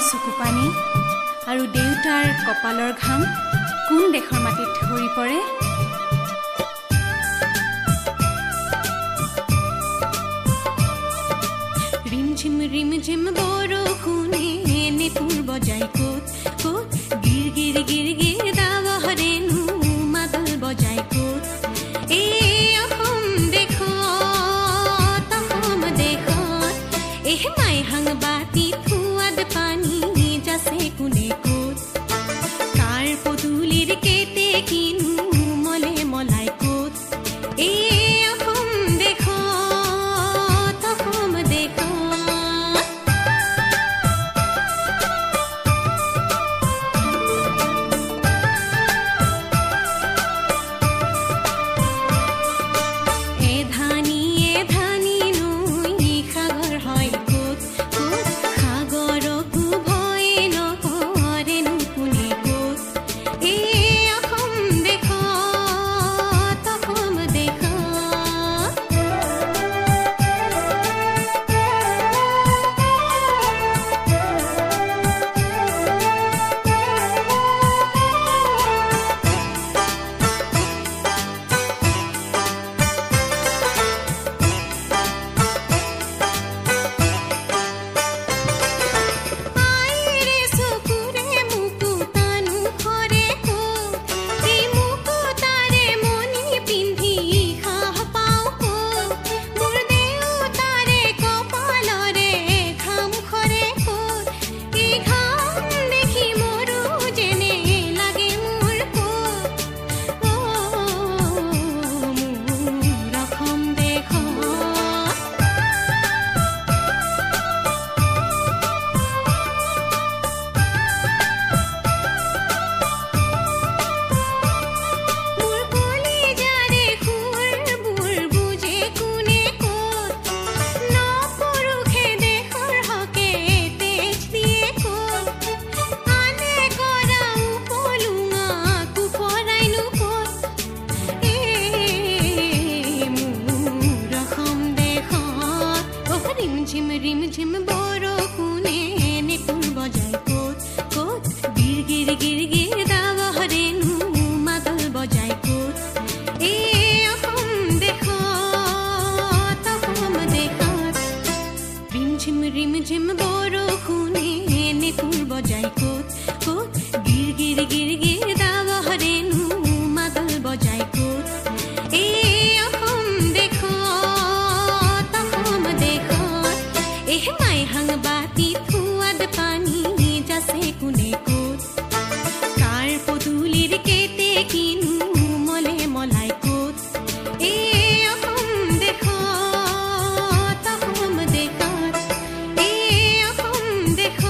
চকু পানী আৰু দেউতাৰ কপালৰ ঘাম কোন দেশৰ মাটিত সৰি পৰে। ৰিমঝিম ৰিমঝিম বৰষুণে নেপুৰ বজাই ক'ত ক'ত গিৰ গিৰ গিৰ গিৰ দাৱহৰেনো মাদল বজাই ক'ত। এই অসম দেশত মাই হাংবাতি ফুৱাদ পানী যাছে কোনে ক'ত। কাৰ পদূলিৰ কেতে কিনো মলে মলাই ক'ত। এই অসম দেশত এধানি এধানি নৈ সাগৰ হয় ক'ত ক'ত। সাগৰকো ভয় নকৰেনো কোনে ক'ত। এই অসম দেশত আইৰে চকুৰে মুকুতানো খৰে ক'ত। এই মুকুতাৰে মণি পিন্ধি সাহ পাওঁ ক'ত। মোৰ দেউতাৰে কপালৰে ঘাম খৰে ক'ত। এই ঘাম দেখি মৰো যেনে লাগে মোৰ ক'ত। মোৰ অসম দেশত মোৰ কলিজাৰে সুৰবোৰ বুজে কোনে ক'ত। নপুৰুষে দেশৰ হকে তেজ দিয়ে ক'ত। আনে কৰা উপলুঙাকো পৰাইনো ক'ত। এই মোৰ অসম দেশত ৰিমঝিম ৰিমঝিম বৰষুণে নেপুৰ বজাই ক'ত ক'ত গিৰ গিৰ গিৰ গিৰ দাৱহৰেনো মাদল বজাই ক'ত। এই অসম দেশত ৰিমঝিম ৰিমঝিম বৰষুণে নেপুৰ বজাই ক'ত ক'ত গিৰ গিৰ গিৰ গিৰ দাৱহৰেনো মাদল বজাই ক'ত। এই অসম দেশত মাই হাংবাতি ফুৱাদ পানী যাছে কোনে ক'ত। কাৰ পদূলিৰ কেতে কিনো মলে মলাই ক'ত। এই অসম দেশত এই অসম দেশত